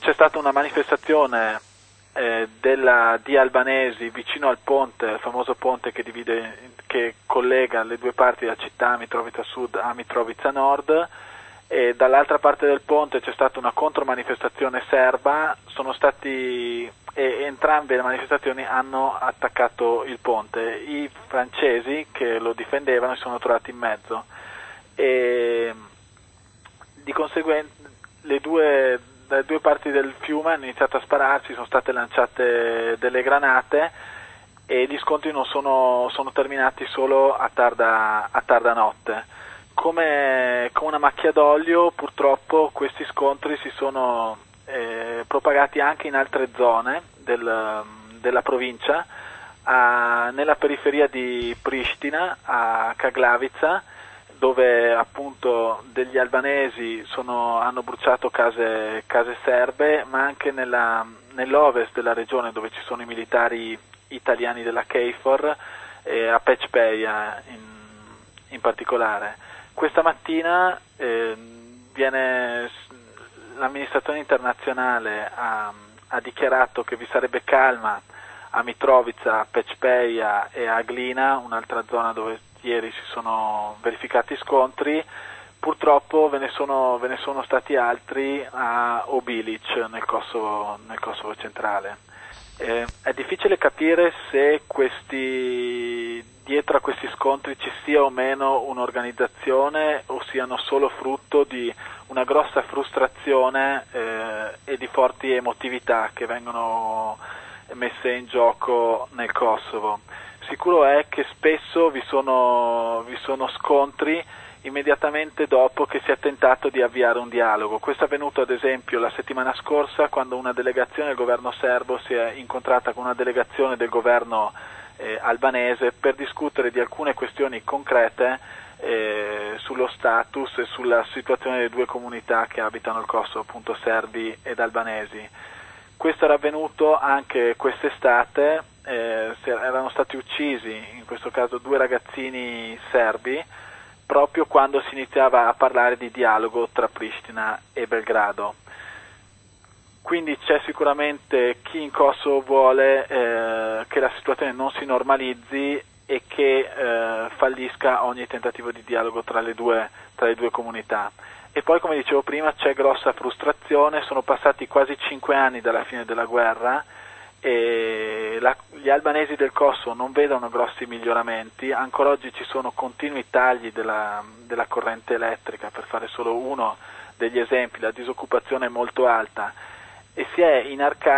c'è stata una manifestazione di albanesi vicino al ponte, il famoso ponte che collega le due parti della città, Mitrovica Sud a Mitrovica Nord, e dall'altra parte del ponte c'è stata una contromanifestazione serba. Entrambe le manifestazioni hanno attaccato il ponte. I francesi che lo difendevano si sono trovati in mezzo e di conseguenza dalle due parti del fiume hanno iniziato a spararsi, sono state lanciate delle granate e gli scontri non sono terminati solo a tarda notte. Come una macchia d'olio, purtroppo questi scontri si sono propagati anche in altre zone della provincia, nella periferia di Pristina, a Kaglavica, dove appunto degli albanesi hanno bruciato case serbe, ma anche nell'ovest della regione, dove ci sono i militari italiani della KFOR, a Pečpeja in particolare. Questa mattina l'amministrazione internazionale ha dichiarato che vi sarebbe calma a Mitrovica, a Pečpeja e a Glina, un'altra zona dove ieri si sono verificati scontri. Purtroppo ve ne sono stati altri a Obilic, nel Kosovo centrale. È difficile capire se dietro a questi scontri ci sia o meno un'organizzazione o siano solo frutto di una grossa frustrazione e di forti emotività che vengono messe in gioco nel Kosovo. Sicuro è che spesso vi sono scontri immediatamente dopo che si è tentato di avviare un dialogo. Questo è avvenuto ad esempio la settimana scorsa, quando una delegazione del governo serbo si è incontrata con una delegazione del governo albanese per discutere di alcune questioni concrete sullo status e sulla situazione delle due comunità che abitano il Kosovo, appunto serbi ed albanesi. Questo era avvenuto anche quest'estate, erano stati uccisi in questo caso 2 ragazzini serbi proprio quando si iniziava a parlare di dialogo tra Pristina e Belgrado. Quindi c'è sicuramente chi in Kosovo vuole che la situazione non si normalizzi e che fallisca ogni tentativo di dialogo tra le due comunità. E poi, come dicevo prima, c'è grossa frustrazione, sono passati quasi 5 anni dalla fine della guerra e gli albanesi del Kosovo non vedono grossi miglioramenti. Ancora oggi ci sono continui tagli della corrente elettrica, per fare solo uno degli esempi. La disoccupazione è molto alta e si è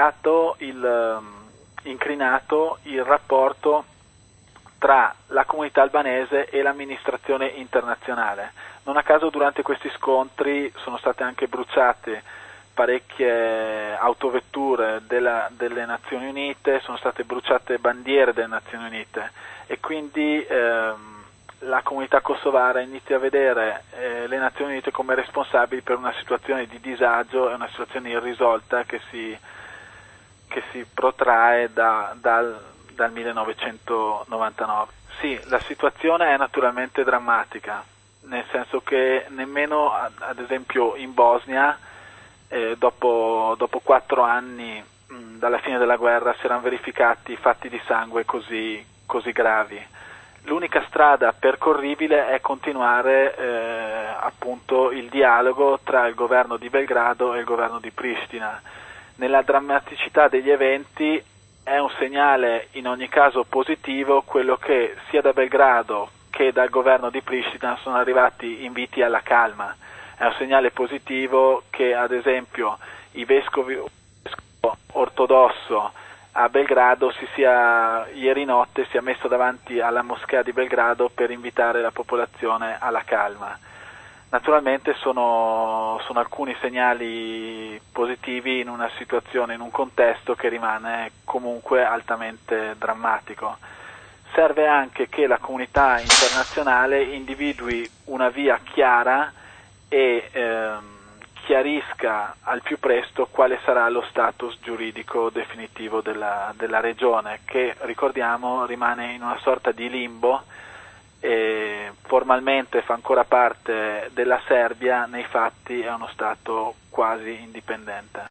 incrinato il rapporto tra la comunità albanese e l'amministrazione internazionale. Non a caso durante questi scontri sono state anche bruciate parecchie autovetture delle Nazioni Unite, sono state bruciate bandiere delle Nazioni Unite e quindi la comunità kosovara inizia a vedere le Nazioni Unite come responsabili per una situazione di disagio e una situazione irrisolta che si protrae dal 1999. Sì, la situazione è naturalmente drammatica, nel senso che nemmeno ad esempio in Bosnia dopo 4 anni dalla fine della guerra si erano verificati fatti di sangue così gravi. L'unica strada percorribile è continuare appunto il dialogo tra il governo di Belgrado e il governo di Pristina. Nella drammaticità degli eventi è un segnale in ogni caso positivo quello che sia da Belgrado che dal governo di Pristina sono arrivati inviti alla calma. È un segnale positivo che ad esempio il vescovo ortodosso a Belgrado ieri notte sia messo davanti alla moschea di Belgrado per invitare la popolazione alla calma. Naturalmente sono alcuni segnali positivi in una situazione, in un contesto che rimane comunque altamente drammatico. Serve anche che la comunità internazionale individui una via chiara e chiarisca al più presto quale sarà lo status giuridico definitivo della regione, che ricordiamo rimane in una sorta di limbo e formalmente fa ancora parte della Serbia, nei fatti è uno stato quasi indipendente.